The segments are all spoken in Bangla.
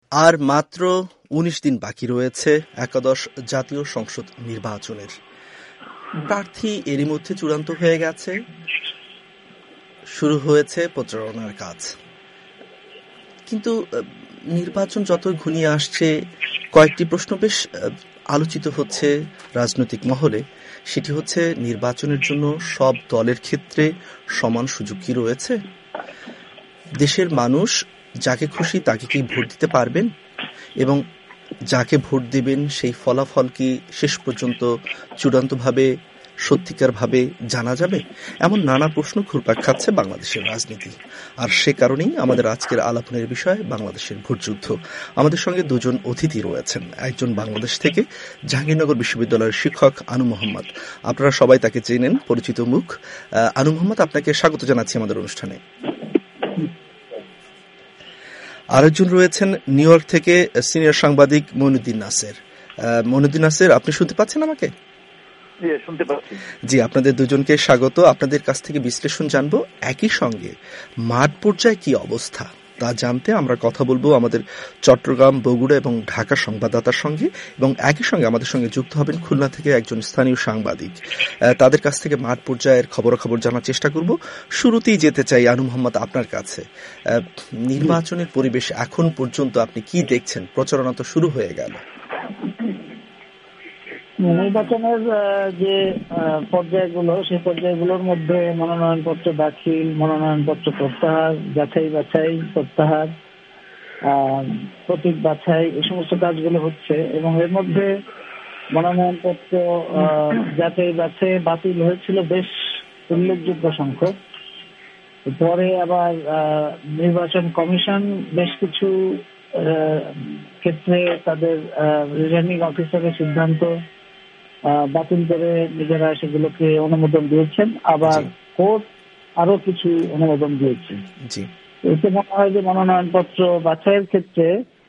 আর মাত্র ১৯ দিন বাকি রয়েছে একাদশ জাতীয় সংসদ নির্বাচনের। প্রার্থী এরই মধ্যে চূড়ান্ত হয়ে গেছে, শুরু হয়েছে প্রচারণার কাজ। কিন্তু নির্বাচন যতই ঘনিয়ে আসছে, কয়েকটি প্রশ্ন বেশ আলোচিত হচ্ছে রাজনৈতিক মহলে। সেটি হচ্ছে, নির্বাচনের জন্য সব দলের ক্ষেত্রে সমান সুযোগ কি রয়েছে? দেশের মানুষ যাকে খুশি তাকে কি ভোট দিতে পারবেন? এবং যাকে ভোট দেবেন সেই ফলাফল কি শেষ পর্যন্ত চূড়ান্তভাবে সত্যিকারভাবে জানা যাবে? এমন নানা প্রশ্ন ঘুরপাক খাচ্ছে বাংলাদেশের রাজনীতি। আর সে কারণেই আমাদের আজকের আলাপনের বিষয় বাংলাদেশের ভোটযুদ্ধ। আমাদের সঙ্গে দুজন অতিথি রয়েছেন। একজন বাংলাদেশ থেকে জাহাঙ্গীরনগর বিশ্ববিদ্যালয়ের শিক্ষক আনু মোহাম্মদ। আপনারা সবাই তাকে চেনেন, পরিচিত মুখ। আনু মোহাম্মদ, আপনাকে স্বাগত জানাচ্ছি আমাদের অনুষ্ঠানে। আরেকজন রয়েছেন নিউ ইয়র্ক থেকে সিনিয়র সাংবাদিক মইনুদ্দিন নাসের। মইনুদ্দিন নাসের, আপনি শুনতে পাচ্ছেন আমাকে? জি, আপনাদের দুজনকে স্বাগত। আপনাদের কাছ থেকে বিশ্লেষণ জানবো, একই সঙ্গে মাঠ পর্যায়ে কি অবস্থা তা জানতে আমরা কথা বলবো আমাদের চট্টগ্রাম, বগুড়া এবং ঢাকা সংবাদদাতার সঙ্গে, এবং একই সঙ্গে আমাদের সঙ্গে যুক্ত হবেন খুলনা থেকে একজন স্থানীয় সাংবাদিক। তাদের কাছ থেকে মাঠ পর্যায়ের খবরাখবর জানার চেষ্টা করব। শুরুতেই যেতে চাই আনু মোহাম্মদ আপনার কাছে। নির্বাচনের পরিবেশ এখন পর্যন্ত আপনি কি দেখছেন? প্রচারণা তো শুরু হয়ে গেল। নির্বাচনের যে পর্যায়গুলো, সেই পর্যায়গুলোর মধ্যে মনোনয়নপত্র দাখিল, মনোনয়নপত্র প্রত্যাহার, যাচাই বাছাই প্রত্যাহার, প্রতীক বাছাই, এই সমস্ত কাজগুলো হচ্ছে। এবং এর মধ্যে মনোনয়নপত্র যাচাই বাছাই বাতিল হয়েছিল বেশ উল্লেখযোগ্য সংখ্যক। পরে আবার নির্বাচন কমিশন বেশ কিছু ক্ষেত্রে তাদের রিটার্নিং অফিসারের সিদ্ধান্ত বাতিল করে নিজেরা সেগুলোকে অনুমোদন দিয়েছেন। আবার কোর্ট আরো কিছু অনুমোদন দিয়েছে। এতে মনে হয় যে মনোনয়নপত্র বাছাইয়ের ক্ষেত্রে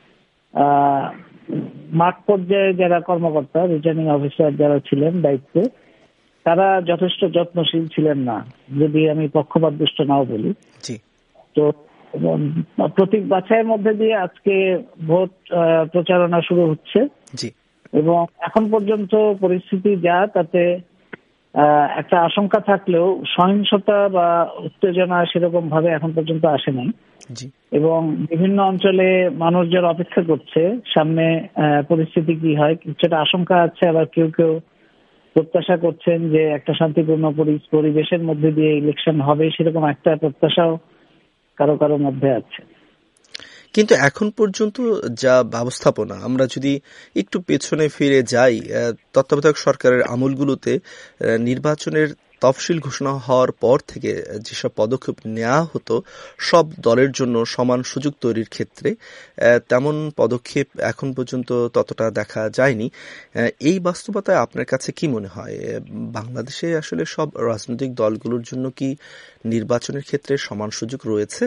মাঠ পর্যায়ে যারা কর্মকর্তা, রিটার্নিং অফিসার যারা ছিলেন দায়িত্বে, তারা যথেষ্ট যত্নশীল ছিলেন না, যদি আমি পক্ষপাত দুষ্ট নাও বলি। তো প্রতীক বাছাইয়ের মধ্যে দিয়ে আজকে ভোট প্রচারণা শুরু হচ্ছে এবং এখন পর্যন্ত পরিস্থিতি যা, তাতে একটা আশঙ্কা থাকলেও সহিংসতা বা উত্তেজনা সেরকম ভাবে এখন পর্যন্ত আসে নাই। এবং বিভিন্ন অঞ্চলে মানুষ যারা অপেক্ষা করছে সামনে পরিস্থিতি কি হয়, কিছুটা আশঙ্কা আছে। আবার কেউ কেউ প্রত্যাশা করছেন যে একটা শান্তিপূর্ণ পরিবেশের মধ্যে দিয়ে ইলেকশন হবে, সেরকম একটা প্রত্যাশাও কারো কারো মধ্যে আছে। কিন্তু এখন পর্যন্ত যা ব্যবস্থাপনা, আমরা যদি একটু পেছনে ফিরে যাই, তত্ত্বাবধায়ক সরকারের আমলগুলোতে নির্বাচনের তফসিল ঘোষণা হওয়ার পর থেকে যেসব পদক্ষেপ নেওয়া হতো সব দলের জন্য সমান সুযোগ তৈরির ক্ষেত্রে, তেমন পদক্ষেপ এখন পর্যন্ত ততটা দেখা যায়নি। এই বাস্তবতায় আপনার কাছে কি মনে হয়, বাংলাদেশে আসলে সব রাজনৈতিক দলগুলোর জন্য কি নির্বাচনের ক্ষেত্রে সমান সুযোগ রয়েছে?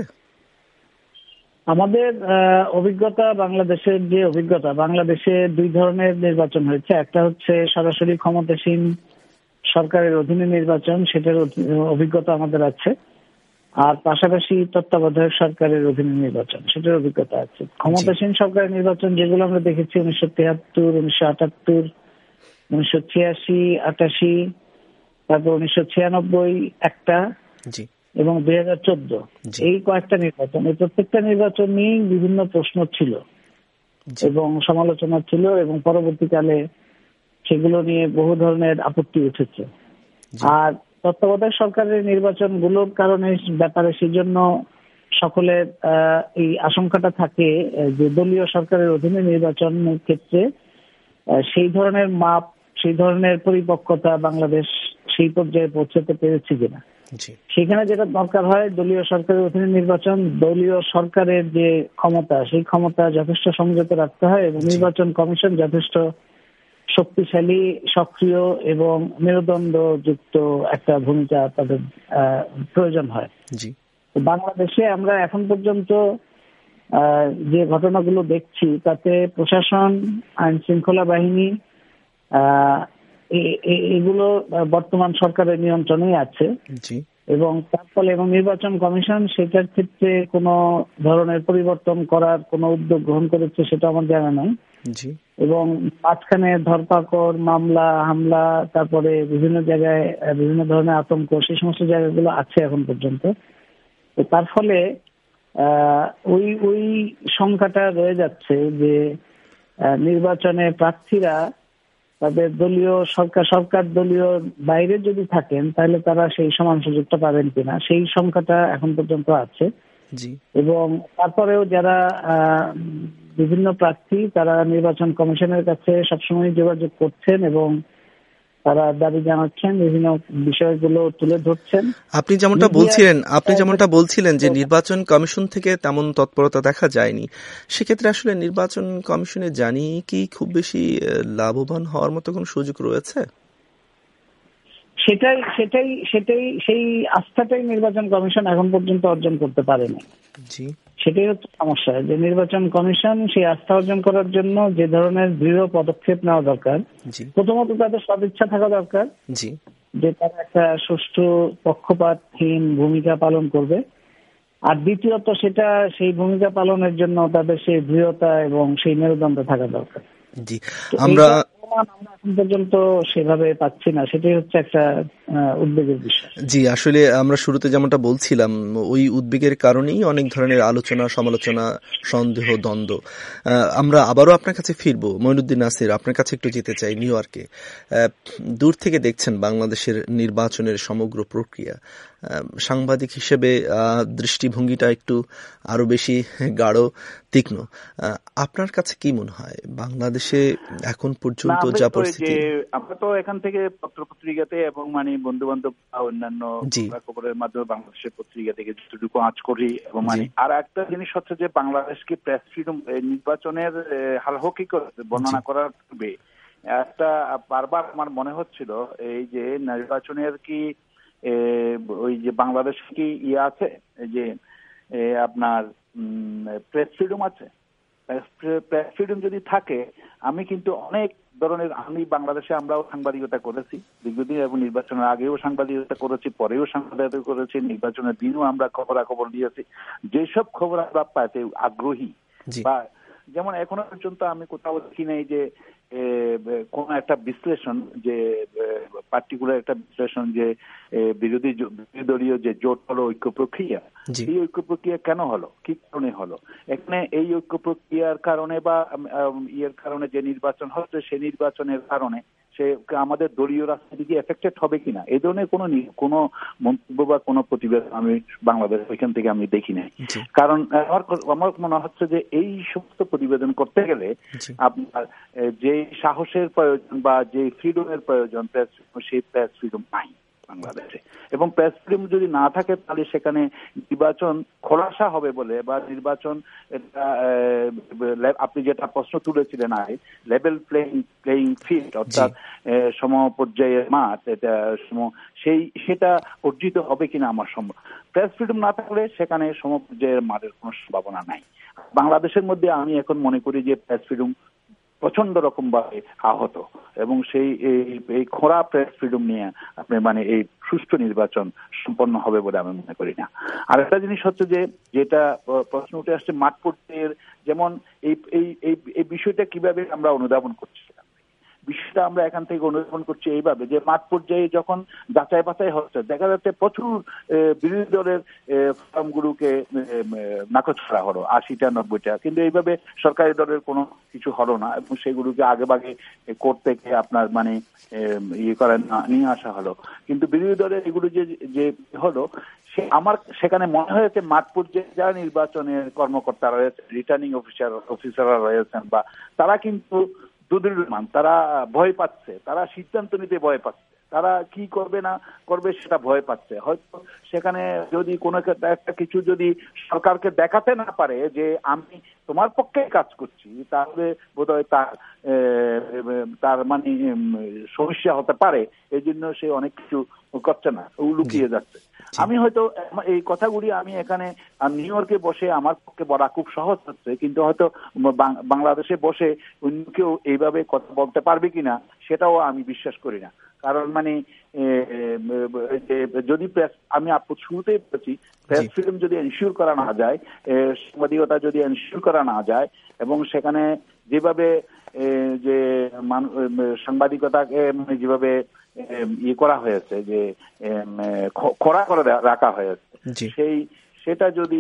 আমাদের অভিজ্ঞতা, বাংলাদেশের যে অভিজ্ঞতা, বাংলাদেশে দুই ধরনের নির্বাচন হয়েছে। একটা হচ্ছে সরাসরি ক্ষমতাসীন সরকারের অধীনে নির্বাচন, সেটার অভিজ্ঞতা আমাদের আছে। আর পাশাপাশি তত্ত্বাবধায়ক সরকারের অধীনে নির্বাচন, সেটার অভিজ্ঞতা আছে। ক্ষমতাসীন সরকারের নির্বাচন যেগুলো আমরা দেখেছি 1973, 1978, 1986, 88, তারপর 1996 একটা, এবং 2014, এই কয়েকটা নির্বাচন, এই প্রত্যেকটা নির্বাচন নিয়ে বিভিন্ন প্রশ্ন ছিল এবং সমালোচনা ছিল, এবং পরবর্তীকালে সেগুলো নিয়ে বহু ধরনের আপত্তি উঠেছে। আর তত্ত্বাবধায়ক সরকারের নির্বাচনগুলোর কারণে ব্যাপারে সেজন্য সকলের এই আশঙ্কাটা থাকে যে দলীয় সরকারের অধীনে নির্বাচনের ক্ষেত্রে সেই ধরনের মাপ, সেই ধরনের পরিপক্কতা বাংলাদেশ সেই পর্যায়ে পৌঁছাতে পেরেছে কিনা। সেখানে যেটা দরকার হয়, দলীয় সরকারের অধীনে নির্বাচন, দলীয় সরকারের যে ক্ষমতা, সেই ক্ষমতা যথেষ্ট সংযত রাখতে হয় এবং নির্বাচন কমিশন যথেষ্ট শক্তিশালী, সক্রিয় এবং মেরুদণ্ডযুক্ত একটা ভূমিকা তাদের প্রয়োজন হয়। বাংলাদেশে আমরা এখন পর্যন্ত যে ঘটনাগুলো দেখছি, তাতে প্রশাসন, আইন শৃঙ্খলা বাহিনী এগুলো বর্তমান সরকারের নিয়ন্ত্রণেই আছে। এবং তার ফলে এবং নির্বাচন কমিশন সেটার ক্ষেত্রে কোনো ধরনের পরিবর্তন করার কোনো উদ্যোগ গ্রহণ করেছে সেটা আমার জানা নাই। এবং মাঝখানে ধরপাকড়, মামলা, হামলা, তারপরে বিভিন্ন জায়গায় বিভিন্ন ধরনের আতঙ্ক, সেই সমস্ত জায়গাগুলো আছে এখন পর্যন্ত। তো তার ফলে ওই সংখ্যাটা রয়ে যাচ্ছে যে নির্বাচনে প্রার্থীরা তাদের দলীয় সরকার দলীয় বাইরে যদি থাকেন তাহলে তারা সেই সমান সুযোগটা পাবেন কিনা, সেই সংখ্যাটা এখন পর্যন্ত আছে। এবং তারপরেও যারা বিভিন্ন প্রার্থী তারা নির্বাচন কমিশনের কাছে সবসময় যোগাযোগ করছেন এবং তারা দাবি জানাচ্ছেন, বিভিন্ন বিষয়গুলো তুলে ধরছেন। আপনি যেমনটা বলছিলেন যে নির্বাচন কমিশন থেকে তেমন তৎপরতা দেখা যায়নি, সেক্ষেত্রে আসলে নির্বাচন কমিশনে জানিয়ে কি খুব বেশি লাভবান হওয়ার মতো কোনো সুযোগ রয়েছে? সেই আস্থাটাই নির্বাচন কমিশন এখন পর্যন্ত অর্জন করতে পারেনি। সেটাই হচ্ছে সমস্যা, যে নির্বাচন কমিশন সেই আস্থা অর্জন করার জন্য যে ধরনের দৃঢ় পদক্ষেপ নেওয়া দরকার, প্রথমত তাদের সদিচ্ছা থাকা দরকার যে তারা একটা সুষ্ঠু পক্ষপাতহীন ভূমিকা পালন করবে, আর দ্বিতীয়ত সেই ভূমিকা পালনের জন্য তাদের সেই দৃঢ়তা এবং সেই মেরুদণ্ড থাকা দরকার। আমরা এখন পর্যন্ত সেভাবে পাচ্ছি না, সেটাই হচ্ছে একটা উদ্বেগের বিষয়। আসলে আমরা শুরুতে যেমনটা বলছিলাম, ওই উদ্বেগের কারণেই অনেক ধরনের আলোচনা, সমালোচনা, সন্দেহ, দ্বন্দ্ব। আমরা আবারও আপনার কাছে ফিরবো। মঈনুদ্দিন নাসির, আপনার কাছে একটু যেতে চাই নিউইয়র্কে। দূর থেকে দেখছেন বাংলাদেশের নির্বাচনের সমগ্র প্রক্রিয়া। সাংবাদিক হিসেবে দৃষ্টিভঙ্গিটা একটু আরো বেশি গাঢ়, তীক্ষ্ণ। আপনার কাছে কি মনে হয় বাংলাদেশে এখন পর্যন্ত যা পরিস্থিতি? আমরা তো এখান থেকে পত্রপত্রিকাতে এবং বন্ধু বান্ধব অন্যান্য খবরের মাধ্যমে বাংলাদেশের পত্রিকা থেকে যতটুকু আঁচ করি এবং আর একটা জিনিস হচ্ছে যে বাংলাদেশকে প্রেস ফ্রিডম নির্বাচনের হালহকি বর্ণনা করার পূর্বে একটা বারবার আমার মনে হচ্ছিল এই যে নির্বাচনের কি ওই যে বাংলাদেশ কি আছে যে আপনার প্রেস ফ্রিডম আছে। প্রেস ফ্রিডম যদি থাকে, আমি কিন্তু অনেক ধরনের, আমি বাংলাদেশে আমরাও সাংবাদিকতা করেছি দীর্ঘদিন এবং নির্বাচনের আগেও সাংবাদিকতা করেছি, পরেও সাংবাদিকতা করেছি, নির্বাচনের দিনও আমরা খবরাখবর দিয়েছি। যেসব খবর আমরা পাইতে আগ্রহী, বা যেমন এখনো পর্যন্ত আমি কোথাও দেখি নাই যে কোন একটা বিশ্লেষণ, যে পার্টিকুলার একটা বিশ্লেষণ যে বিরোধী দলীয় যে জোট হলো, ঐক্য প্রক্রিয়া, এই ঐক্য প্রক্রিয়া কেন হলো, কি কারণে হলো, এখানে এই ঐক্য প্রক্রিয়ার কারণে বা কারণে যে নির্বাচন হচ্ছে সেই নির্বাচনের কারণে সে আমাদের দলীয় রাজনীতি এফেক্টেড হবে কিনা, এই ধরনের কোনো মন্তব্য বা কোনো প্রতিবেদন আমি বাংলাদেশ ওইখান থেকে আমি দেখি নাই। কারণ আমার মনে হচ্ছে যে এই সমস্ত প্রতিবেদন করতে গেলে আপনার যে সাহসের প্রয়োজন বা যে ফ্রিডমের প্রয়োজন, সেই প্রেস ফ্রিডম নাই বাংলাদেশে। এবং প্রেস ফ্রিডম যদি না থাকে তাহলে সেখানে নির্বাচন খোলাসা হবে বলে, বা নির্বাচন আপনি যেটা প্রশ্ন তুলেছিলেন আগে, লেভেল প্লেইং ফিল্ড, অর্থাৎ সমপর্যায়ের মাঠ, সেটা অর্জিত হবে কিনা আমার সম্ভব। প্রেস ফ্রিডম না থাকলে সেখানে সমপর্যায়ের মাঠের কোনো সম্ভাবনা নাই। বাংলাদেশের মধ্যে আমি এখন মনে করি যে প্রেস ফ্রিডম প্রচন্ড রকম ভাবে আহত, এবং এই খোঁড়া প্রেস ফ্রিডম নিয়ে আপনি এই সুষ্ঠু নির্বাচন সম্পন্ন হবে বলে আমি মনে করি না। আর একটা জিনিস হচ্ছে যে যেটা প্রশ্ন উঠে আসছে মাঠ পর্যায়ের, যেমন এই বিষয়টা কিভাবে আমরা অনুধাবন করছি, বিষয়টা আমরা এখান থেকে অনুধাবন করছি এইভাবে যে মাঠ পর্যায়ে যখন যাচাই বাছাই হচ্ছে, দেখা যাচ্ছে প্রচুর বিরোধী দলের ফর্মগুলোকে নাকচ করা হলো, 80টা 90টা, কিন্তু এইভাবে সরকারি দলের কোনো কিছু হলো না, এবং সেগুলোকে আগে ভাগে কোর্ট থেকে আপনার নিয়ে আসা হলো। কিন্তু বিরোধী দলের এগুলো যে হলো, আমার সেখানে মনে হয়েছে মাঠ পর্যায়ে যারা নির্বাচনের কর্মকর্তা রয়েছে, রিটার্নিং অফিসাররা রয়েছেন, বা তারা কিন্তু দুদৃঢ়মান, তারা ভয় পাচ্ছে, তারা সিদ্ধান্ত নিতে ভয় পাচ্ছে, তারা কি করবে না করবে সেটা ভয় পাচ্ছে। হয়তো সেখানে যদি কোনো একটা কিছু যদি সরকারকে দেখাতে না পারে যে আমি তোমার পক্ষে কাজ করছি, তাহলে বোধহয় তার সমস্যা হতে পারে। এই জন্য সে অনেক কিছু করছে না, লুকিয়ে যাচ্ছে। আমি হয়তো এই কথাগুলি আমি এখানে নিউ ইয়র্কে বসে আমার পক্ষে বলা খুব সহজ হচ্ছে, কিন্তু হয়তো বাংলাদেশে বসে অন্য কেউ এইভাবে কথা বলতে পারবে কিনা সেটাও আমি বিশ্বাস করি না। কারণ মানে যদি আমি শুরুতেই বলছি, প্রেস ফ্রিডম যদি এনশিওর করা না যায়, সাংবাদিকতা যদি এনশিওর করা না যায়, এবং সেখানে যেভাবে যে সাংবাদিকতাকে যেভাবে করা হয়েছে, যে কড়া করে রাখা হয়েছে, সেটা যদি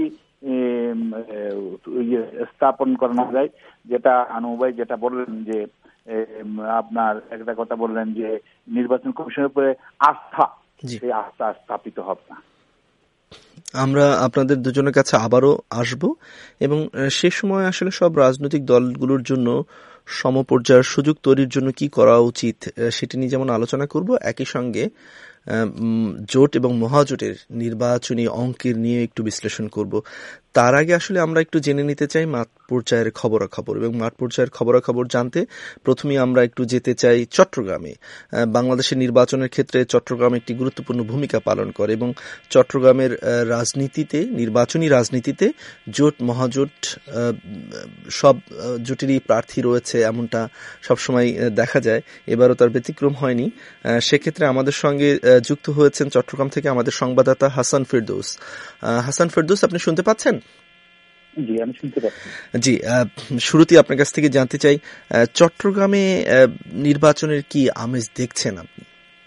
স্থাপন করানো যায়, যেটা আনু ভাই যেটা বললেন, যে আপনার একটা কথা বললেন যে নির্বাচন কমিশনের উপরে আস্থা, সেই আস্থা স্থাপিত হবে না। আমরা আপনাদের দুজনের কাছে আবারও আসব, এবং সে সময় আসলে সব রাজনৈতিক দলগুলোর জন্য সমপর্যায়ের সুযোগ তৈরির জন্য কি করা উচিত সেটি নিয়ে যেমন আলোচনা করব, একই সঙ্গে জোট এবং মহাজোটের নির্বাচনী অঙ্কের নিয়ে একটু বিশ্লেষণ করব। তার আগে আসলে আমরা একটু জেনে নিতে চাই মাঠ পর্যায়ের খবরাখবর, এবং মাঠ পর্যায়ের খবরাখবর জানতে প্রথমেই আমরা একটু যেতে চাই চট্টগ্রামে। বাংলাদেশের নির্বাচনের ক্ষেত্রে চট্টগ্রাম একটি গুরুত্বপূর্ণ ভূমিকা পালন করে, এবং চট্টগ্রামের রাজনীতিতে, নির্বাচনী রাজনীতিতে জোট মহাজোট সব জোটেরই প্রার্থী রয়েছে, এমনটা সবসময় দেখা যায়। এবারও তার ব্যতিক্রম হয়নি। সেক্ষেত্রে আমাদের সঙ্গে যুক্ত হয়েছেন চট্টগ্রাম থেকে আমাদের সংবাদদাতা হাসান ফেরদৌস। হাসান ফেরদৌস, আপনি শুনতে পাচ্ছেন? জি, আমি শুনতে পাচ্ছি। জি, শুরুতে আপনার কাছ থেকে জানতে চাই, চট্টগ্রামে নির্বাচনের কি আমেজ দেখছেন আপনি?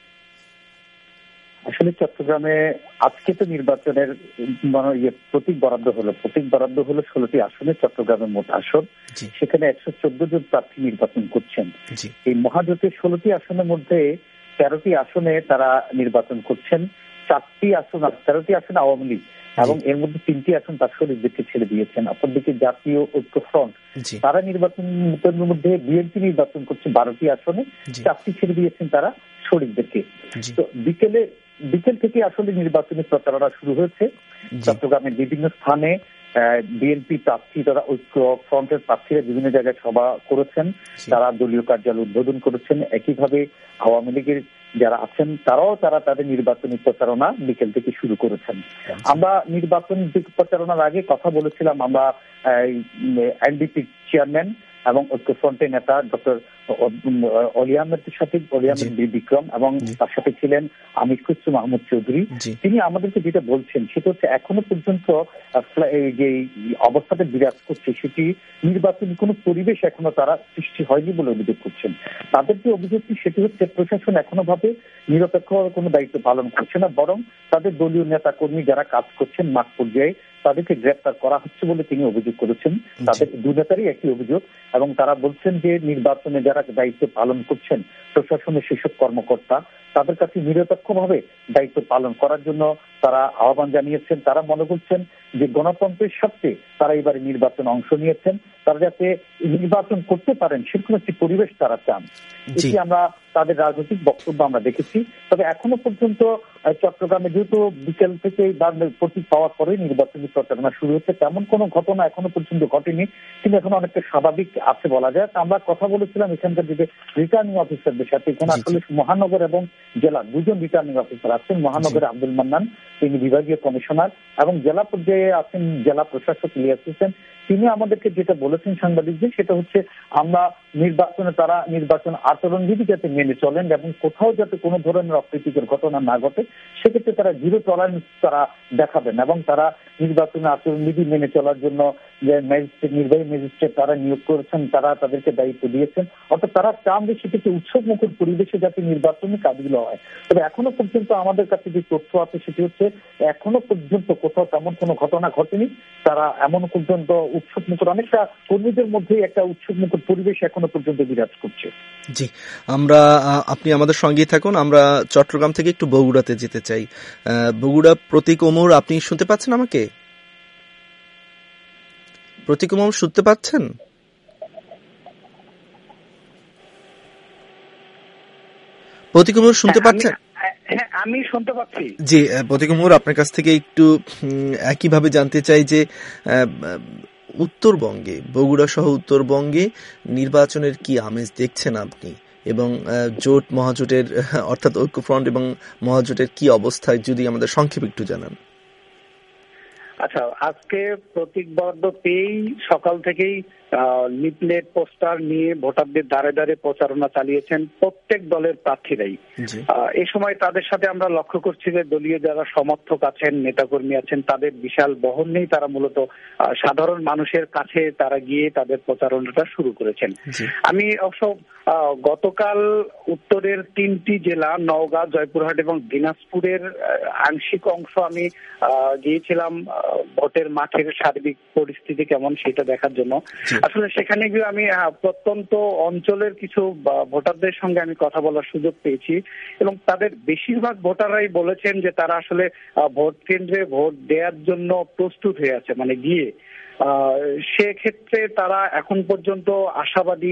আসলে চট্টগ্রামে আজকে তো নির্বাচনের প্রতীক বরাদ্দ হলো 16টি আসনে চট্টগ্রামের মোট আসন, সেখানে 114 জন প্রার্থী নির্বাচন করছেন। এই মহাজোটের 16টি আসনের মধ্যে 13টি আসনে তারা নির্বাচন করছেন, 13টি আসন আওয়ামী লীগ, এবং এর মধ্যে 3টি আসন তার শরীরদেরকে ছেড়ে দিয়েছেন। অপরদিকে জাতীয় ঐক্য ফ্রন্ট, তারা নির্বাচনের মধ্যে বিএনপি নির্বাচন করছে 12টি আসনে, 4টি ছেড়ে দিয়েছেন তারা শরীরদেরকে। তো বিকেল থেকে আসলে নির্বাচনী প্রচারণা শুরু হয়েছে চট্টগ্রামের বিভিন্ন স্থানে। বিএনপি প্রার্থী, তারা ঐক্য ফ্রন্টের প্রার্থীরা বিভিন্ন জায়গায় সভা করেছেন, তারা দলীয় কার্যালয় উদ্বোধন করেছেন। একইভাবে আওয়ামী লীগের যারা আছেন তারা তাদের নির্বাচনী প্রচারণা বিকেল থেকে শুরু করেছেন। আমরা নির্বাচনী প্রচারণার আগে কথা বলেছিলাম, আমরা এনডিপি চেয়ারম্যান এবং ঐক্যফ্রন্টের নেতা ডক্টর অলি আহমেদ বিক্রম, এবং তার সাথে ছিলেন আমির খুসরু মাহমুদ চৌধুরী। তিনি আমাদেরকে যেটা বলছেন সেটা হচ্ছে, এখনো পর্যন্ত যে অবস্থাটা বিরাজ করছে সেটি নির্বাচনী কোনো পরিবেশ এখনো তারা সৃষ্টি হয়নি বলে অভিযোগ করছেন। তাদের যে অভিযোগটি সেটি হচ্ছে, প্রশাসন এখনো ভাবে নিরপেক্ষ কোনো দায়িত্ব পালন করছে না, বরং তাদের দলীয় নেতা কর্মী যারা কাজ করছেন মাঠ পর্যায়ে তাদেরকে গ্রেপ্তার করা হচ্ছে বলে তিনি অভিযোগ করেছেন। তাদের দু নেতারই একই অভিযোগ, এবং তারা বলছেন যে নির্বাচনে যারা দায়িত্ব পালন করছেন প্রশাসনের সেসব কর্মকর্তা, তাদের কাছে নিরপেক্ষভাবে দায়িত্ব পালন করার জন্য তারা আহ্বান জানিয়েছেন। তারা মনে করছেন যে গণতন্ত্রের স্বার্থে তারা এবারে নির্বাচনে অংশ নিয়েছেন, তারা যাতে নির্বাচন করতে পারেন সেরকম একটি পরিবেশ তারা চান। এটি আমরা তাদের রাজনৈতিক বক্তব্য আমরা দেখেছি। তবে এখনো পর্যন্ত চট্টগ্রামে যেহেতু বিকেল থেকে প্রতীক পাওয়ার পরে নির্বাচনী প্রচারণা শুরু হচ্ছে, তেমন কোনো ঘটনা এখনো পর্যন্ত ঘটেনি, কিন্তু এখন অনেকটা স্বাভাবিক আছে বলা যায়। আমরা কথা বলেছিলাম এখানকার যে রিটার্নিং অফিসারদের সাথে। এখানে আসলে মহানগর এবং জেলা দুজন রিটার্নিং অফিসার আছেন। মহানগরে আব্দুল মান্নান, তিনি বিভাগীয় কমিশনার, এবং জেলা পর্যায়ে আছেন জেলা প্রশাসক ইলিয়াস হোসেন। তিনি আমাদেরকে যেটা বলেছেন সাংবাদিকদের, সেটা হচ্ছে আমরা নির্বাচনে তারা নির্বাচন আচরণবিধি যাতে মেনে চলেন এবং কোথাও যাতে কোনো ধরনের অপ্রীতিকর ঘটনা না ঘটে সেক্ষেত্রে তারা জিরো টলারেন্স তারা দেখাবেন, এবং তারা নির্বাচনের আচরণবিধি মেনে চলার জন্য যে ম্যাজিস্ট্রেট, নির্বাহী ম্যাজিস্ট্রেট তারা নিয়োগ করেছেন, তারা তাদেরকে দায়িত্ব দিয়েছেন। অর্থাৎ তারা চান যে সেটিকে উৎসব মুখর পরিবেশে যাতে নির্বাচনী কাজগুলো হয়। তবে এখনো পর্যন্ত আমাদের কাছে যে তথ্য আছে সেটি হচ্ছে, এখনো পর্যন্ত কোথাও তেমন কোনো ঘটনা ঘটেনি। তারা এমন পর্যন্ত উৎসব মুখর, অনেকটা কর্মীদের মধ্যে একটা উৎসব মুখর পরিবেশ এখনো পর্যন্ত বিরাজ করছে। জি, আপনি আমাদের সঙ্গেই থাকুন। আমরা চট্টগ্রাম থেকে একটু বগুড়াতে যেতে চাই। বগুড়া প্রতীক ওমর, আপনি শুনতে পাচ্ছেন আমাকে? প্রতীক ওমর শুনতে পাচ্ছেন? প্রতীক ওমর শুনতে পাচ্ছেন? আমি শুনতে পাচ্ছি। জি, প্রতীক ওমর, আপনার কাছ থেকে একটু একইভাবে জানতে চাই যে উত্তরবঙ্গে, বগুড়া সহ উত্তরবঙ্গে নির্বাচনের কি আমেজ দেখছেন আপনি, এবং জোট মহাজোটের অর্থাৎ ঐক্যফ্রন্ট এবং মহাজোটের কি অবস্থায়, যদি আমাদের সংক্ষেপে একটু জানান। আচ্ছা, আজকে প্রতীক বরাদ্দ পেয়েই সকাল থেকেই লিফলেট পোস্টার নিয়ে ভোটারদের দ্বারে দ্বারে প্রচারণা চালিয়েছেন প্রত্যেক দলের প্রার্থীরাই। এই সময় তাদের সাথে আমরা লক্ষ্য করছি যে দলীয় যারা সমর্থক আছেন, নেতাকর্মী আছেন, তাদের বিশাল বহর নেই, তারা মূলত সাধারণ মানুষের কাছে তারা গিয়ে তাদের প্রচারণাটা শুরু করেছেন। আমি অবশ্য গতকাল উত্তরের 3টি জেলা নওগাঁ, জয়পুরহাট এবং দিনাজপুরের আংশিক অংশ আমি গিয়েছিলাম ভোটের মাঠের সার্বিক পরিস্থিতি কেমন সেটা দেখার জন্য। আসলে সেখানে গিয়ে আমি প্রত্যন্ত অঞ্চলের কিছু ভোটারদের সঙ্গে আমি কথা বলার সুযোগ পেয়েছি এবং তাদের বেশিরভাগ ভোটাররাই বলেছেন যে তারা আসলে ভোট কেন্দ্রে ভোট দেওয়ার জন্য প্রস্তুত হয়ে আছে, মানে গিয়ে সেক্ষেত্রে তারা এখন পর্যন্ত আশাবাদী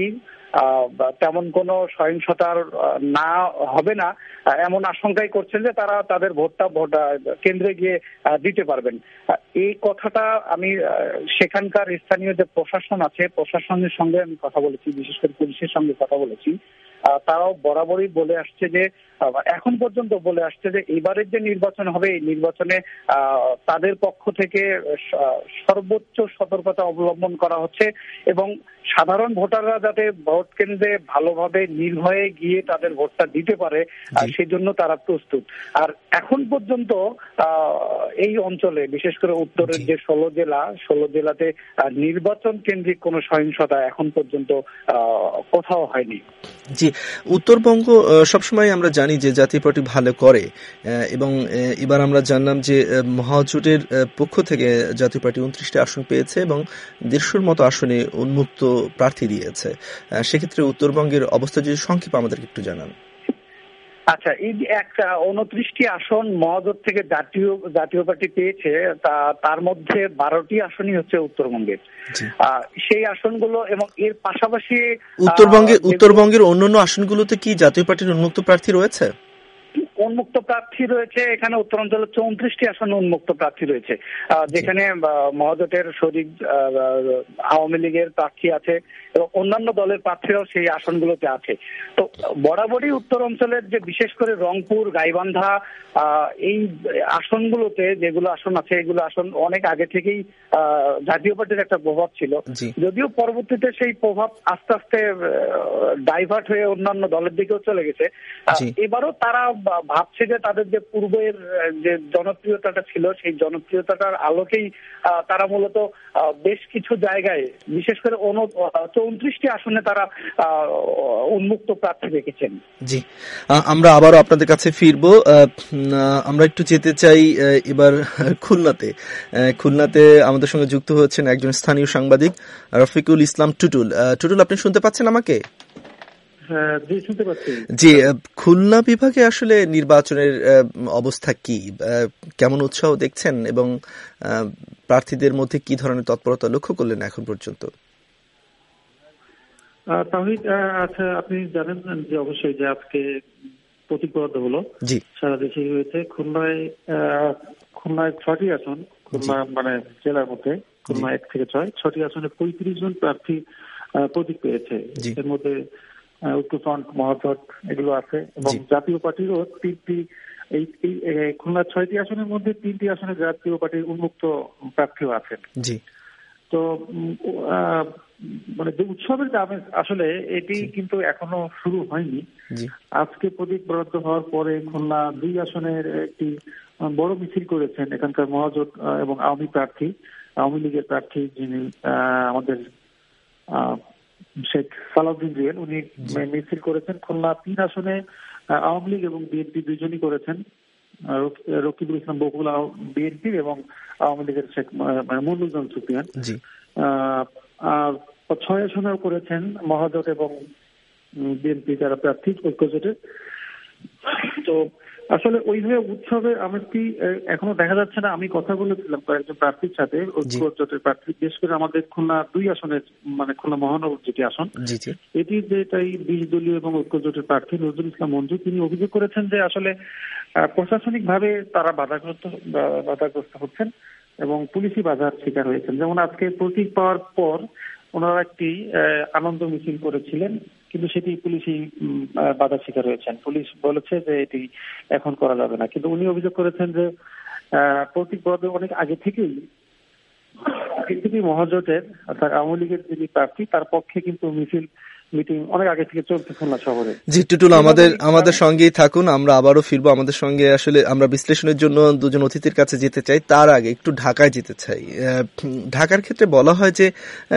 তেমন কোনো সহিংসতার না হবে না এমন আশঙ্কাই করছেন যে তারা তাদের ভোটটা কেন্দ্রে গিয়ে দিতে পারবেন। এই কথাটা আমি সেখানকার স্থানীয় যে প্রশাসন আছে প্রশাসনের সঙ্গে আমি কথা বলেছি, বিশেষ করে পুলিশের সঙ্গে কথা বলেছি, তারাও বরাবরই বলে আসছে যে এখন পর্যন্ত বলে আসছে যে এবারের যে নির্বাচন হবে এই নির্বাচনে তাদের পক্ষ থেকে সর্বোচ্চ সতর্কতা অবলম্বন করা হচ্ছে এবং সাধারণ ভোটাররা যাতে ভোট কেন্দ্রে ভালোভাবে নির্ভয়ে গিয়ে তাদের ভোটটা দিতে পারে সেই জন্য তারা প্রস্তুত। আর এখন পর্যন্ত এই অঞ্চলে বিশেষ করে উত্তরের যে 16 জেলাতে নির্বাচন কেন্দ্রিক কোনো সহিংসতা এখন পর্যন্ত কোথাও হয়নি। জি, উত্তরবঙ্গ সবসময় আমরা জানি যে জাতীয় পার্টি ভালো করে এবং এবার আমরা জানলাম যে মহাজোটের পক্ষ থেকে জাতীয় পার্টি 29টি আসন পেয়েছে এবং 150-র মতো আসনে উন্মুক্ত প্রার্থী দিয়েছে। সেক্ষেত্রে উত্তরবঙ্গের অবস্থা যদি সংক্ষেপে আমাদেরকে একটু জানান। আচ্ছা, এই যে 29টি আসন মহাজোট থেকে জাতীয় পার্টি পেয়েছে, তার মধ্যে 12টি আসনই হচ্ছে উত্তরবঙ্গের। সেই আসনগুলো এবং এর পাশাপাশি উত্তরবঙ্গের অন্যান্য আসনগুলোতে কি জাতীয় পার্টির উন্মুক্ত প্রার্থী রয়েছে? উন্মুক্ত প্রার্থী রয়েছে এখানে উত্তরাঞ্চলে 34টি আসনে উন্মুক্ত প্রার্থী রয়েছে, যেখানে মহাজোটের শরিক আওয়ামী লীগের প্রার্থী আছে এবং অন্যান্য দলের প্রার্থীরাও সেই আসনগুলোতে আছে। তো বরাবরই উত্তর অঞ্চলের যে বিশেষ করে রংপুর, গাইবান্ধা এই আসনগুলোতে যেগুলো আসন আছে এগুলো আসন অনেক আগে থেকেই জাতীয় পার্টির একটা প্রভাব ছিল, যদিও পরবর্তীতে সেই প্রভাব আস্তে আস্তে ডাইভার্ট হয়ে অন্যান্য দলের দিকেও চলে গেছে। এবারও তারা ভাবছে যে তাদের যে পূর্বের যে জনপ্রিয়তাটা ছিল সেই জনপ্রিয়তাটার আলোকেই তারা মূলত বেশ কিছু জায়গায় বিশেষ করে 34টি আসনে তারা উন্মুক্ত প্রার্থী রেখেছেন। জি, আমরা আবারও আপনাদের কাছে ফিরবো। আমরা একটু যেতে চাই এবার খুলনাতে আমাদের সঙ্গে যুক্ত হচ্ছেন একজন স্থানীয় সাংবাদিক রফিকুল ইসলাম টুটুল। টুটুল, আপনি শুনতে পাচ্ছেন আমাকে? জি, খুলনা বিভাগে আসলে নির্বাচনের অবস্থা কি, কেমন উৎসাহ দেখছেন এবং প্রার্থীদের মধ্যে কি ধরনের তৎপরতা লক্ষ্য করলেন এখন পর্যন্ত? তাহিদ, আচ্ছা, আপনি জানেন যে অবশ্যই যে আজকে প্রতীক বরাদ্দ হলো, সারা দেশে হয়েছে। খুলনায় 6টি আসন, খুলনা মানে জেলার মধ্যে খুলনা 1 থেকে 6টি আসনে 35 জন প্রার্থী প্রতীক পেয়েছে। এর মধ্যে ঐক্যফ্রন্ট, মহাজোট এগুলো আছে এবং জাতীয় পার্টিরও 3টি, এই খুলনার 6টি আসনের মধ্যে 3টি আসনে জাতীয় পার্টির উন্মুক্ত প্রার্থীও আছেন। তো মানে যে উৎসবের যে আমেজ আসলে এটি কিন্তু এখনো শুরু হয়নি। আজকে প্রতীক বরাদ্দ হওয়ার পরে খুলনা 2 আসনের একটি বড় মিছিল করেছেন এখানকার মহাজোট এবং আওয়ামী লীগের প্রার্থী যিনি আমাদের শেখ সালাউদ্দিন জুয়েল, উনি মিছিল করেছেন। খুলনা 3 আসনে আওয়ামী লীগ এবং বিএনপি দুইজনই করেছেন। রকিবুল ইসলাম বকুল বিএনপি এবং আওয়ামী লীগের শেখ মনিরুজ্জামান সুফিয়ান। আর 6 আসনেও করেছেন মহাজোট এবং বিএনপি যারা প্রার্থী ঐক্যজোটের। তো আসলে ওইভাবে উৎসবের আমেজটি এখনো দেখা যাচ্ছে না। আমি কথা বলেছিলাম কয়েকজন প্রার্থীর সাথে, ঐক্যজোটের প্রার্থী, বিশেষ করে আমাদের খুলনা 2 আসনের মানে খুলনা মহানগর যেটি আসন, এটি যেটাই 20 দলীয় এবং ঐক্যজোটের প্রার্থী নজরুল ইসলাম মঞ্জু, তিনি অভিযোগ করেছেন যে আসলে প্রশাসনিক ভাবে তারা বাধাগ্রস্ত হচ্ছেন এবং পুলিশি বাধার শিকার হয়েছেন। যেমন আজকে প্রতীক পাওয়ার পর ওনারা একটি আনন্দ মিছিল করেছিলেন, কিন্তু সেটি পুলিশি বাধার শিকার হয়েছেন। পুলিশ বলেছে যে এটি এখন করা যাবে না, কিন্তু উনি অভিযোগ করেছেন যে প্রতীক বরাদ্দ অনেক আগে থেকেই এনসিপি মহাজোটের অর্থাৎ আওয়ামী লীগের যিনি প্রার্থী তার পক্ষে কিন্তু মিটিং অনেক আগে থেকে চলছে খুলনা শহরে। জি টুটুল, আমাদের সঙ্গেই থাকুন, আমরা আবারও ফিরবো। আমাদের সঙ্গে আসলে আমরা বিশ্লেষণের জন্য দুজন অতিথির কাছে যেতে চাই, তার আগে একটু ঢাকায় যেতে চাই। ঢাকার ক্ষেত্রে বলা হয় যে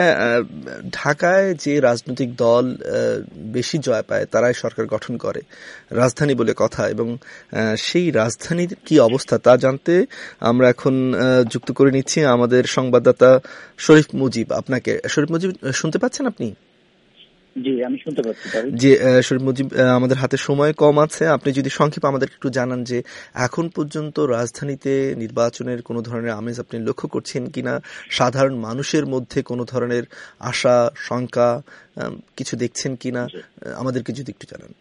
ঢাকায় যে রাজনৈতিক দল বেশি জয় পায় তারাই সরকার গঠন করে, রাজধানী বলে কথা। এবং সেই রাজধানীর কি অবস্থা তা জানতে আমরা এখন যুক্ত করে নিচ্ছি আমাদের সংবাদদাতা শরীফ মুজিব। আপনাকে শরীফ মুজিব শুনতে পাচ্ছেন আপনি? জি, আমি শুনতে পাচ্ছি। জি শরীফ মুজিব, আমাদের হাতে সময় কম আছে, আপনি যদি সংক্ষেপে আমাদেরকে একটু জানান যে এখন পর্যন্ত রাজধানীতে নির্বাচনের কোনো ধরনের আমেজ আপনি লক্ষ্য করছেন কিনা, সাধারণ মানুষের মধ্যে কোনো ধরনের আশা শঙ্কা কিছু দেখছেন কিনা, আমাদেরকে যদি একটু জানান।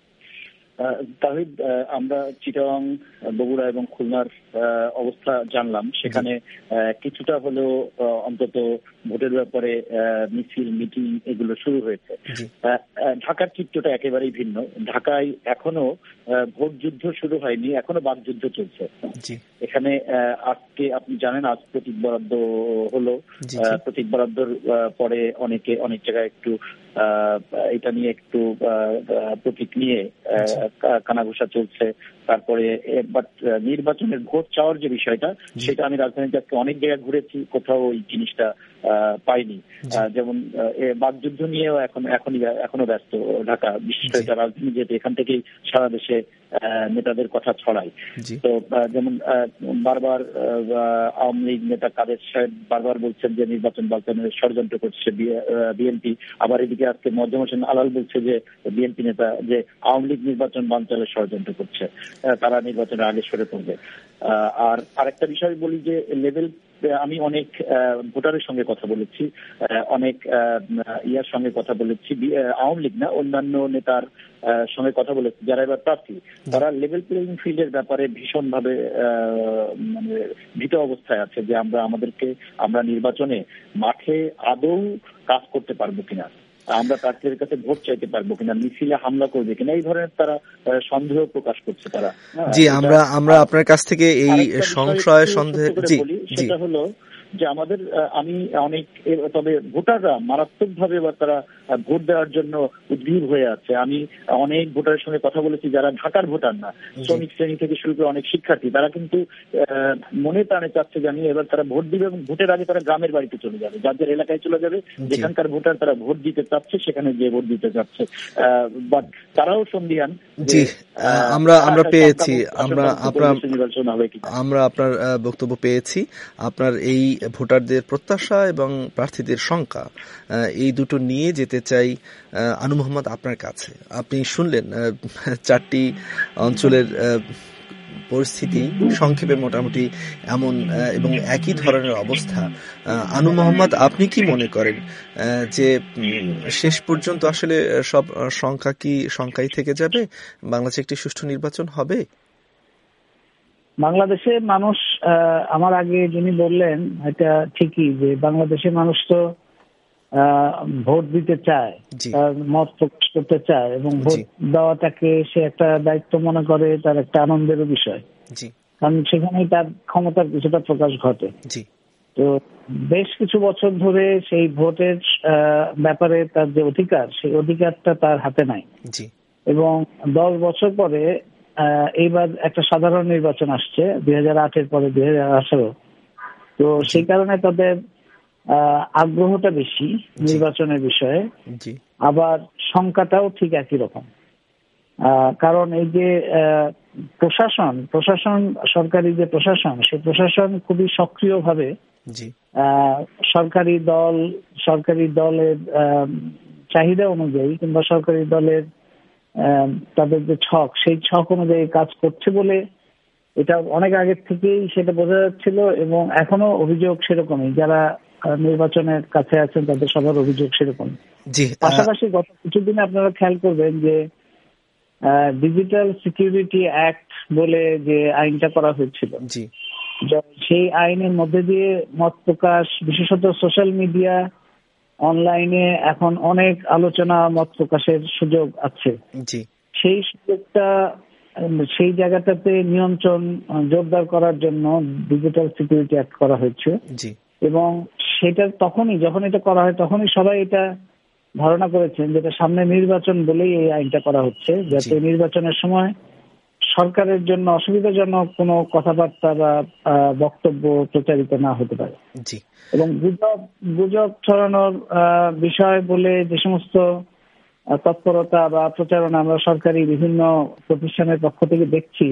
তাহিদ, আমরা চিটাগাং, বগুড়া এবং খুলনার অবস্থা জানলাম। সেখানে কিছুটা হলেও অন্তত ভোটের ব্যাপারে মিছিল মিটিং এগুলো শুরু হয়েছে। ঢাকার চিত্রটা একেবারেই ভিন্ন। ঢাকায় এখনো ভোট যুদ্ধ শুরু হয়নি, এখনো বাকযুদ্ধ চলছে। এখানে আজকে আপনি জানেন আজ প্রতীক বরাদ্দ হলো। প্রতীক বরাদ্দর পরে অনেক জায়গায় একটু এটা নিয়ে একটু প্রতীক নিয়ে কানাঘুষা চলছে। তারপরে বাট নির্বাচনের ভোট চাওয়ার যে বিষয়টা, সেটা আমি রাজধানীতে আজকে অনেক জায়গায় ঘুরেছি, কোথাও ওই জিনিসটা পাইনি। যেমন বাকযুদ্ধ নিয়েও এখনো ব্যস্ত ঢাকা, বিশেষ করে রাজধানী, যেহেতু এখান থেকেই সারা দেশে নেতাদের কথা ছড়ায়। তো যেমন বারবার আওয়ামী লীগ নেতা কাদের সাহেব বারবার বলছেন যে নির্বাচন বানচালের ষড়যন্ত্র করছে বিএনপি। আবার এদিকে আজকে মোয়াজ্জেম হোসেন আলাল বলছে যে বিএনপি নেতা যে আওয়ামী লীগ নির্বাচন বানচালের ষড়যন্ত্র করছে, তারা নির্বাচনের আগে সরে পড়বে। আর আরেকটা বিষয় বলি যে লেভেল, আমি অনেক ভোটারের সঙ্গে কথা বলেছি, অনেক ইয়ার সঙ্গে কথা বলেছি, আওয়ামী লীগ না অন্যান্য নেতার সঙ্গে কথা বলেছি যারা এবার প্রার্থী, তারা লেভেল প্লেইং ফিল্ডের ব্যাপারে ভীষণভাবে মানে ভীত অবস্থায় আছে যে আমরা নির্বাচনে মাঠে আদৌ কাজ করতে পারবো কিনা, আমরা প্রার্থীদের কাছে ভোট চাইতে পারবো কিনা, মিছিলে হামলা করবে কিনা, এই ধরনের তারা সন্দেহ প্রকাশ করছে তারা। জি, আমরা আপনার কাছ থেকে এই সংশয় সন্দেহ সেটা হলো যে আমি অনেক, তবে ভোটাররা মারাত্মকভাবে এবার তারা ভোট দেওয়ার জন্য উদ্গ্রীব হয়ে আছে। আমি অনেক ভোটারের সঙ্গে কথা বলেছি যারা ঢাকার ভোটার না, শ্রমিক শ্রেণী থেকে শুরু করে অনেক শিক্ষার্থী, তারা কিন্তু মনে প্রাণে চাচ্ছে জানি এবার তারা ভোট দিবে এবং ভোটের আগে তারা গ্রামের বাড়িতে চলে যাবে, যাদের এলাকায় চলে যাবে, যেখানকার ভোটার তারা ভোট দিতে চাচ্ছে সেখানে যে ভোট দিতে চাচ্ছে। বাট তারাও সন্দিহান। জি, আমরা পেয়েছি, আমরা আপনার বক্তব্য পেয়েছি। আপনার এই ভোটারদের প্রত্যাশা এবং প্রার্থীদের সংখ্যা, এই দুটো নিয়ে যেতে চাই আনু মোহাম্মদ আপনার কাছে। আপনি শুনলেন চারটি অঞ্চলের পরিস্থিতি সংক্ষেপে মোটামুটি এমন এবং একই ধরনের অবস্থা। আনু মোহাম্মদ, আপনি কি মনে করেন যে শেষ পর্যন্ত আসলে সব সংখ্যাই থেকে যাবে, বাংলাদেশে একটি সুষ্ঠু নির্বাচন হবে? বাংলাদেশের মানুষ, আমার আগে যিনি বললেন এটা ঠিকই যে বাংলাদেশের মানুষ তো ভোট দিতে চায়, মত প্রকাশ করতে চায় এবং ভোট দেওয়াটাকে সে একটা দায়িত্ব মনে করে, তার একটা আনন্দেরও বিষয়, কারণ সেখানেই তার ক্ষমতার কিছুটা প্রকাশ ঘটে। তো বেশ কিছু বছর ধরে সেই ভোটের ব্যাপারে তার যে অধিকার, সেই অধিকারটা তার হাতে নাই। এবং 10 বছর পরে এইবার একটা সাধারণ নির্বাচন আসছে 2008-এর পরে 2018। তো সেই কারণে তাদের আগ্রহটা বেশি নির্বাচনের বিষয়ে, আবার সংখ্যাটাও ঠিক একই রকম। কারণ এই যে প্রশাসন সরকারি যে প্রশাসন, সেই প্রশাসন খুবই সক্রিয়ভাবে সরকারি দলের চাহিদা অনুযায়ী কিংবা সরকারি দলের তাদের যে ছক, সেই ছক অনুযায়ী কাজ করছে বলে এটা অনেক আগের থেকেই সেটা বোঝা যাচ্ছিল। এবং এখনো অভিযোগ সেরকমই, যারা নির্বাচনের কাছে আছেন তাদের সবার অভিযোগ সেরকম। পাশাপাশি গত কিছুদিন আপনারা খেয়াল করবেন যে ডিজিটাল সিকিউরিটি অ্যাক্ট বলে যে আইনটা করা হয়েছিল, সেই আইনের মধ্যে দিয়ে মত প্রকাশ, বিশেষত সোশ্যাল মিডিয়া, অনলাইনে এখন অনেক আলোচনা, মত প্রকাশের সুযোগ আছে। সেই সুযোগটা, সেই জায়গাটাতে নিয়ন্ত্রণ জোরদার করার জন্য ডিজিটাল সিকিউরিটি অ্যাক্ট করা হয়েছে। এবং সেটা তখনই যখন এটা করা হয় তখনই সবাই এটা ধারণা করেছেন যেটা সামনে নির্বাচন বলেই এই আইনটা করা হচ্ছে, যাতে নির্বাচনের সময় সরকারের জন্য অসুবিধাজনক কোনো কথাবার্তা বা বক্তব্য প্রচারিত না হতে পারে। এবং গুজব ছড়ানোর বিষয় বলে যে সমস্ত তৎপরতা বা প্রচারণা আমরা সরকারি বিভিন্ন প্রতিষ্ঠানের পক্ষ থেকে দেখছি,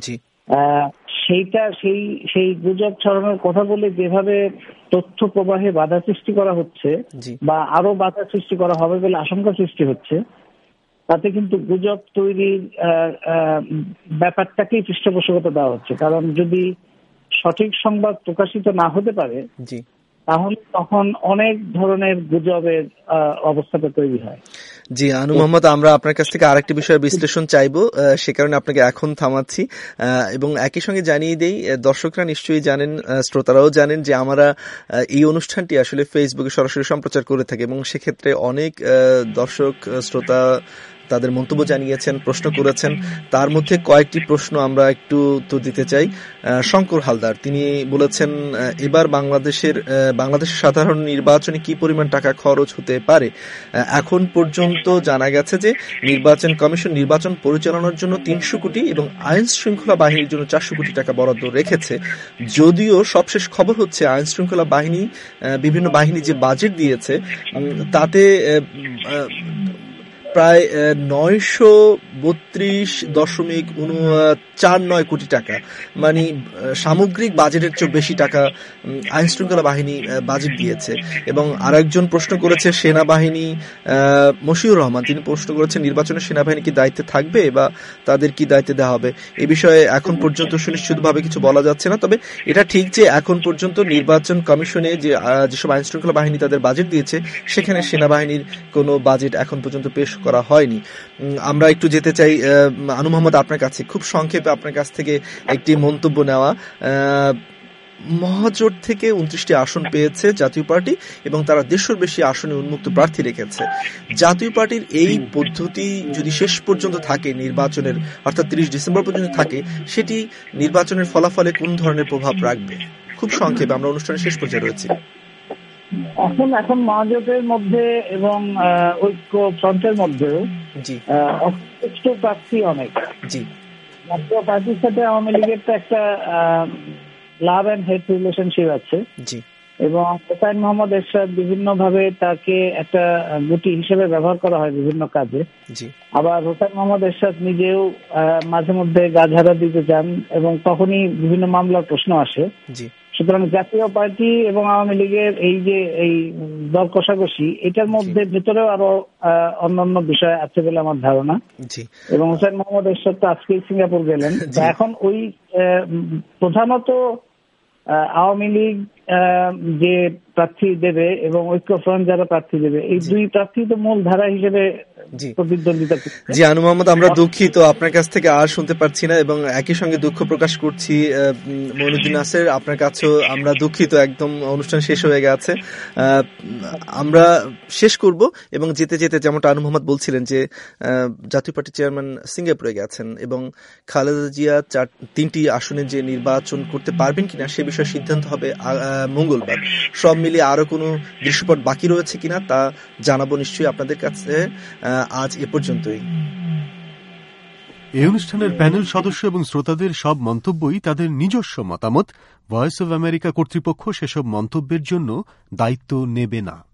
সেই গুজব ছড়ানোর কথা বলে যেভাবে তথ্য প্রবাহে বাধা সৃষ্টি করা হচ্ছে বা আরো বাধা সৃষ্টি করা হবে বলে আশঙ্কা সৃষ্টি হচ্ছে, তাতে কিন্তু গুজব তৈরির ব্যাপারটাকেই পৃষ্ঠপোষকতা দেওয়া হচ্ছে। কারণ যদি সঠিক সংবাদ প্রকাশিত না হতে পারে তাহলে তখন অনেক ধরনের গুজবের অবস্থাটা তৈরি হয়। জি আনু মোহাম্মদ, আমরা আপনার কাছ থেকে আরেকটি বিষয়ে বিশ্লেষণ চাইবো, সে কারণে আপনাকে এখন থামাচ্ছি। এবং একই সঙ্গে জানিয়ে দেই, দর্শকরা নিশ্চয়ই জানেন, শ্রোতারাও জানেন যে আমরা এই অনুষ্ঠানটি আসলে ফেসবুকে সরাসরি সম্প্রচার করে থাকি এবং সেক্ষেত্রে অনেক দর্শক শ্রোতা তাদের মন্তব্য জানিয়েছেন, প্রশ্ন করেছেন। তার মধ্যে কয়েকটি প্রশ্ন আমরা একটু উত্তর দিতে চাই। শঙ্কর হালদার তিনি বলেছেন, এবার বাংলাদেশের সাধারণ নির্বাচনে কি পরিমাণ টাকা খরচ হতে পারে? এখন পর্যন্ত জানা গেছে যে নির্বাচন কমিশন নির্বাচন পরিচালনার জন্য 300 কোটি এবং আইন শৃঙ্খলা বাহিনীর জন্য 400 কোটি টাকা বরাদ্দ রেখেছে। যদিও সবশেষ খবর হচ্ছে আইন শৃঙ্খলা বাহিনী বিভিন্ন বাহিনী যে বাজেট দিয়েছে তাতে প্রায় 932.49 কোটি টাকা, মানে সামগ্রিক বাজেটের চেয়ে বেশি টাকা আইন শৃঙ্খলা বাহিনী বাজেট দিয়েছে। এবং আরেকজন প্রশ্ন করেছে সেনাবাহিনী, মশিউর রহমান তিনি প্রশ্ন করেছেন নির্বাচনে সেনাবাহিনী কি দায়িত্বে থাকবে বা তাদের কি দায়িত্বে দেওয়া হবে? এই বিষয়ে এখন পর্যন্ত সুনিশ্চিতভাবে কিছু বলা যাচ্ছে না। তবে এটা ঠিক যে এখন পর্যন্ত নির্বাচন কমিশনে যেসব আইন শৃঙ্খলা বাহিনী তাদের বাজেট দিয়েছে সেখানে সেনাবাহিনীর কোনো বাজেট এখন পর্যন্ত পেশ করা হয়নি। আমরা একটু যেতে চাই আনু মোহাম্মদ আপনার কাছে, খুব সংক্ষেপে আপনার কাছ থেকে একটি মন্তব্য নেওয়া। মহাজোট থেকে 29টি আসন পেয়েছে জাতীয় পার্টি এবং তারা 150 বেশি আসনে উন্মুক্ত প্রার্থী রেখেছে। জাতীয় পার্টির এই পদ্ধতি যদি শেষ পর্যন্ত থাকে নির্বাচনের, অর্থাৎ 30 ডিসেম্বর পর্যন্ত থাকে, সেটি নির্বাচনের ফলাফলে কোন ধরনের প্রভাব রাখবে? খুব সংক্ষেপে, আমরা অনুষ্ঠানের শেষ পর্যায়ে রয়েছি। এখন মহাজোটের মধ্যে এবং ঐক্য ফ্রন্টের মধ্যেও অসন্তুষ্ট প্রার্থী অনেক। জাতীয় পার্টির সাথে আওয়ামী লীগের তো একটা লাভ অ্যান্ড হেট রিলেশনশিপ আছে এবং হোসাইন মোহাম্মদ এরশাদ বিভিন্ন ভাবে তাকে একটা গুটি হিসেবে ব্যবহার করা হয় বিভিন্ন কাজে। আবার হোসাইন মোহাম্মদ এরশাদ নিজেও মাঝে মধ্যে গা ঝাড়া দিতে চান এবং তখনই বিভিন্ন মামলার প্রশ্ন আসে। সুতরাং জাতীয় পার্টি এবং আওয়ামী লীগের এই দর কষাকষি, এটার মধ্যে ভেতরেও আরো অন্যান্য বিষয় আছে বলে আমার ধারণা। এবং হোসেন মোহাম্মদ এরশাদ তো আজকেই সিঙ্গাপুর গেলেন। এখন ওই প্রধানত আওয়ামী লীগ যে প্রার্থী দেবে এবং ঐক্যফ্রন্ট যারা প্রার্থী দেবে, এই দুই প্রার্থী তো মূল ধারা হিসেবে প্রতিদ্বন্দ্বিতা করছে। জি আনু মোহাম্মদ, আমরা দুঃখিত আপনার কাছ থেকে আর শুনতে পারছি না এবং একই সঙ্গে দুঃখ প্রকাশ করছি মঈনুদ্দিন নাসের, আপনার কাছেও আমরা দুঃখিত, একদম অনুষ্ঠান শেষ হয়ে গেছে। আমরা শেষ করব এবং যেতে যেতে যেমনটা আনু মোহাম্মদ বলছিলেন যে জাতীয় পার্টির চেয়ারম্যান সিঙ্গাপুরে গেছেন এবং খালেদা জিয়া 3টি আসনে যে নির্বাচন করতে পারবেন কিনা সে বিষয়ে সিদ্ধান্ত হবে মঙ্গলবার। সব মিলিয়ে আরো কোনো দৃশ্যপট বাকি রয়েছে কিনা তা জানাবো নিশ্চয়ই আপনাদের কাছে। আজ এ পর্যন্তই। এই অনুষ্ঠানের প্যানেল সদস্য এবং শ্রোতাদের সব মন্তব্যই তাদের নিজস্ব মতামত। ভয়েস অব আমেরিকা কর্তৃপক্ষ সেসব মন্তব্যের জন্য দায়িত্ব নেবে না।